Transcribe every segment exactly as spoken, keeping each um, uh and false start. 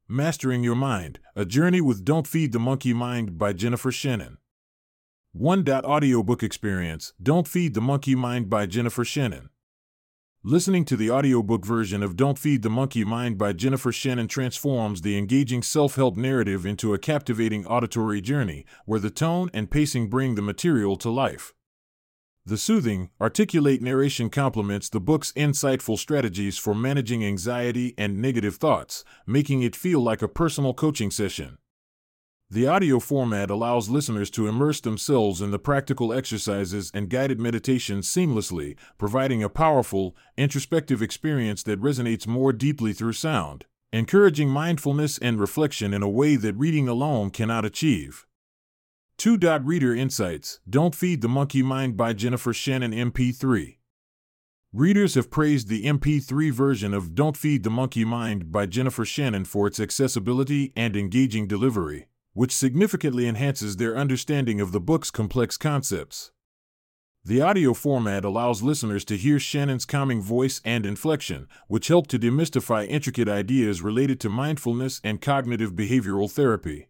Mastering Your Mind, A Journey with Don't Feed the Monkey Mind by Jennifer Shannon. One Audiobook Experience, Don't Feed the Monkey Mind by Jennifer Shannon. Listening to the audiobook version of Don't Feed the Monkey Mind by Jennifer Shannon transforms the engaging self-help narrative into a captivating auditory journey, where the tone and pacing bring the material to life. The soothing, articulate narration complements the book's insightful strategies for managing anxiety and negative thoughts, making it feel like a personal coaching session. The audio format allows listeners to immerse themselves in the practical exercises and guided meditations seamlessly, providing a powerful, introspective experience that resonates more deeply through sound, encouraging mindfulness and reflection in a way that reading alone cannot achieve. Two Reader Insights, Don't Feed the Monkey Mind by Jennifer Shannon M P three. Readers have praised the M P three version of Don't Feed the Monkey Mind by Jennifer Shannon for its accessibility and engaging delivery, which significantly enhances their understanding of the book's complex concepts. The audio format allows listeners to hear Shannon's calming voice and inflection, which help to demystify intricate ideas related to mindfulness and cognitive behavioral therapy.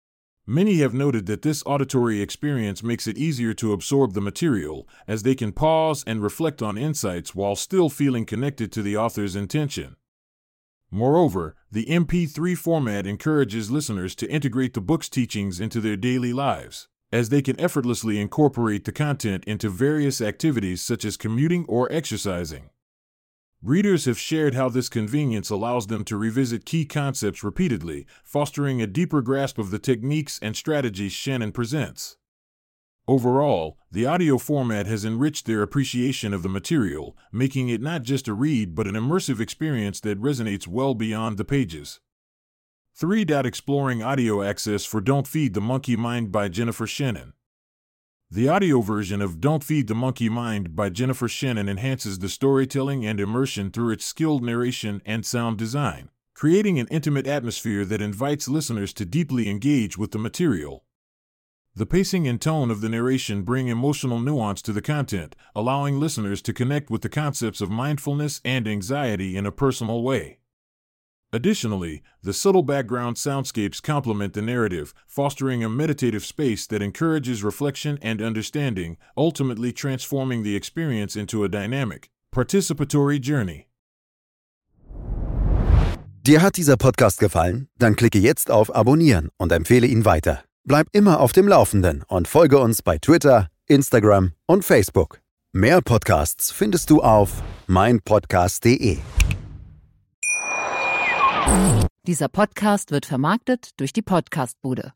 Many have noted that this auditory experience makes it easier to absorb the material, as they can pause and reflect on insights while still feeling connected to the author's intention. Moreover, the M P three format encourages listeners to integrate the book's teachings into their daily lives, as they can effortlessly incorporate the content into various activities such as commuting or exercising. Readers have shared how this convenience allows them to revisit key concepts repeatedly, fostering a deeper grasp of the techniques and strategies Shannon presents. Overall, the audio format has enriched their appreciation of the material, making it not just a read but an immersive experience that resonates well beyond the pages. three Exploring audio access for Don't Feed the Monkey Mind by Jennifer Shannon. The audio version of Don't Feed the Monkey Mind by Jennifer Shannon enhances the storytelling and immersion through its skilled narration and sound design, creating an intimate atmosphere that invites listeners to deeply engage with the material. The pacing and tone of the narration bring emotional nuance to the content, allowing listeners to connect with the concepts of mindfulness and anxiety in a personal way. Additionally, the subtle background soundscapes complement the narrative, fostering a meditative space that encourages reflection and understanding, ultimately transforming the experience into a dynamic, participatory journey. Dir hat dieser Podcast gefallen? Dann klicke jetzt auf Abonnieren und empfehle ihn weiter. Bleib immer auf dem Laufenden und folge uns bei Twitter, Instagram und Facebook. Mehr Podcasts findest du auf mein podcast punkt de. Dieser Podcast wird vermarktet durch die Podcastbude.